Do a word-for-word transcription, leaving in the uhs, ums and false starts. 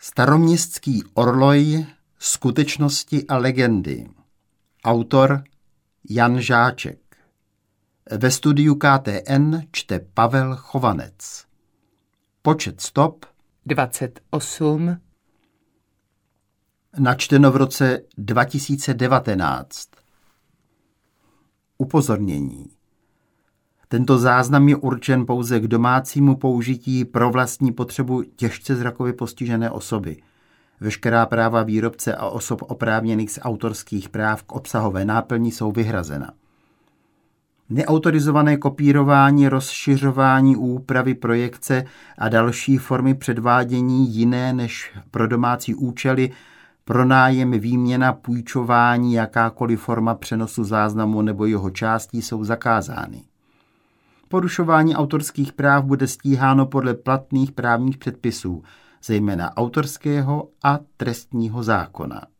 Staroměstský orloj, skutečnosti a legendy. Autor Jan Žáček. Ve studiu K T N čte Pavel Chovanec. Počet stop dvacet osm. Načteno v roce dva tisíce devatenáct. Upozornění. Tento záznam je určen pouze k domácímu použití pro vlastní potřebu těžce zrakově postižené osoby. Veškerá práva výrobce a osob oprávněných z autorských práv k obsahové náplni jsou vyhrazena. Neautorizované kopírování, rozšiřování, úpravy, projekce a další formy předvádění jiné než pro domácí účely, pronájem, výměna, půjčování, jakákoliv forma přenosu záznamu nebo jeho částí jsou zakázány. Porušování autorských práv bude stíháno podle platných právních předpisů, zejména autorského a trestního zákona.